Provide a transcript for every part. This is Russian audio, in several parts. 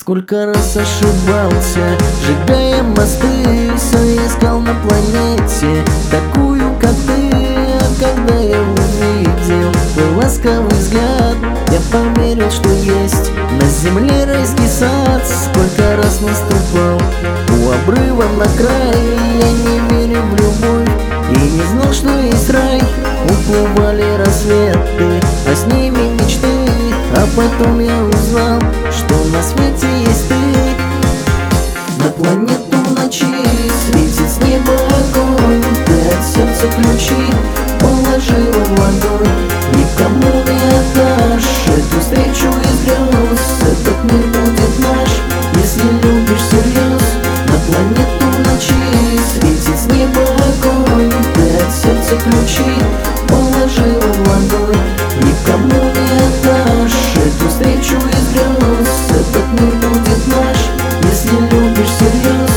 Сколько раз ошибался, сжигая мосты, все искал на планете такую, как ты. А когда я увидел твой ласковый взгляд, я поверил, что есть на земле райский сад. Сколько раз наступал у обрыва на край, я не верил в любовь и не знал, что есть рай. Уплывали рассветы, а с ними мечты, а потом я узнал, что на свете есть ты. На планету ночи светит с неба огонь, ты от сердца ключи положила в ладонь. Никому не отдашь эту встречу из грез, этот мир будет наш, если любишь всерьез. На планету ночи светит с неба огонь, ты от сердца ключи положила в ладонь. Никому не отдашь эту встречу из грез, этот мир будет наш, если любишь всерьез.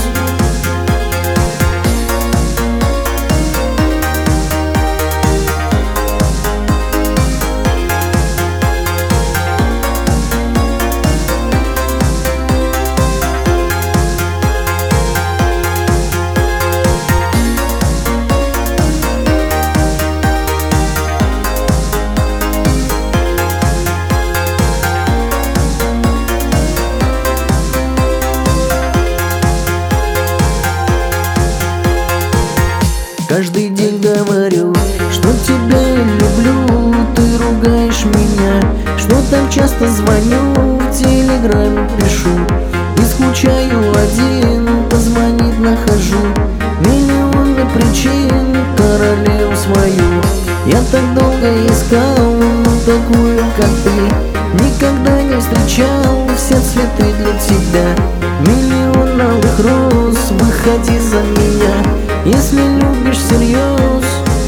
Каждый день говорю, что тебя я люблю. Ты ругаешь меня, что так часто звоню, в телеграме пишу и скучаю один. Позвонить нахожу миллионы причин, королеву свою я так долго искал, но такую, как ты, никогда не встречал. Все цветы для тебя, миллион алых роз, выходи за меня, если любишь всерьез.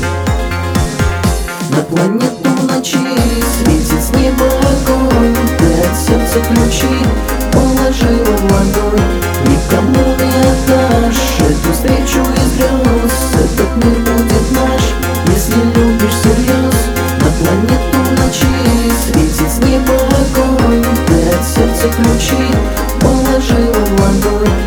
На планету ночи светит с неба огонь, ты от сердца ключи положила в ладонь. Никому не отдашь эту встречу из грез, этот мир будет наш, если любишь всерьез. На планету ночи светит с неба огонь, ты от сердца ключи положила в ладонь.